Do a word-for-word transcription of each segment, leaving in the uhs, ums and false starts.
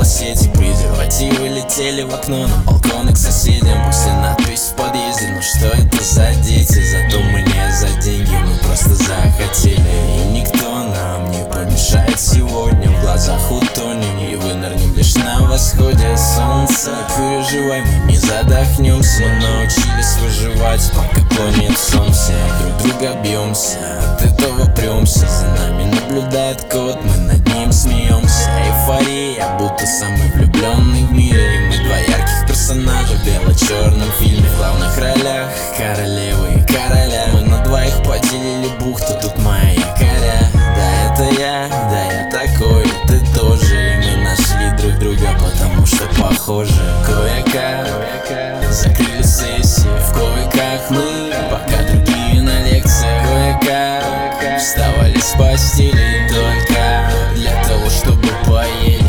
сети, презервативы летели в окно на балконы к соседям. После надпись в подъезде, ну что это за дети? Зато мы не за деньги, мы просто захотели. И никто нам не помешает сегодня, в глазах утонем и вынырнем лишь на восходе солнца. Не переживай, мы не задохнемся, мы научились выживать, пока клонит солнце. Друг друга бьемся, от этого премся. За нами наблюдает кот, мы над ним смеемся. Эйфория, будто самый влюбленный в мире. И мы два ярких персонажа в бело-черном фильме. В главных ролях королевы и короля. Мы на двоих поделили бухту, тут моя якоря. Да, это я, да, я такой, ты тоже. И мы нашли друг друга, потому что похожи. Кое-как закрыли сессии, в койках мы, пока другие на лекциях. Кое-как вставали с постели только для того, чтобы поели.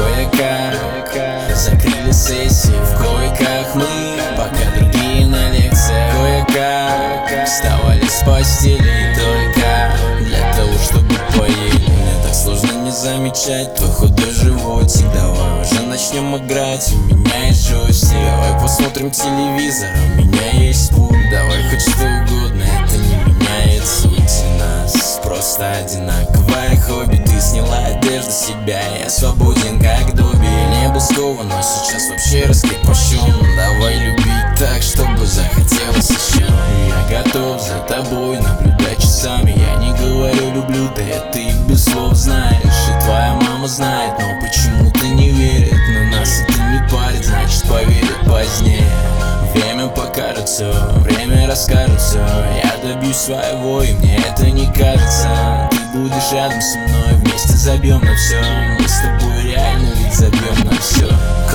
Кое-как закрыли сессии, в койках мы, пока другие на лекциях. Кое-как вставали с постели только для того, чтобы поели. Мне так сложно не замечать твой худой животик. Давай уже начнем играть, у меня есть джойстик. Давай посмотрим телевизор, у меня есть пульт. Давай хоть что угодно, это не меняет суть нас. Просто одинаковое хобби. Ты сняла одежду с себя, я свободен как Добби. Я не был скован, но сейчас вообще раскрепощен. Давай любить так, чтобы захотелось еще. Я готов за тобой наблюдать часами. Я не говорю люблю, да это и без слов знаешь. И твоя мама знает, но почему-то не верит. Но нас это не парит, значит поверит позднее. Время покажет все, время расскажет все. Я добьюсь своего, и мне это не кажется. Ты будешь рядом со мной, вместе забьем на все. Мы с тобой реально ведь забьем на все.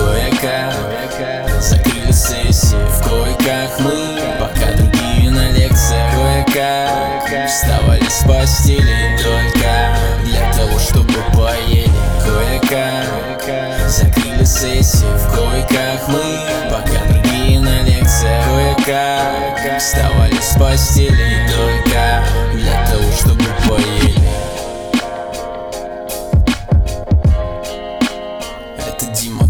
Кое-как закрыли сессии, в койках мы, пока другие на лекциях. Кое-как вставали с постели только для того, чтобы поели. Кое-как закрыли сессии, в койках мы, пока другие на лекциях. Кое-как вставали с постели только для того, чтобы поели. Это Дима.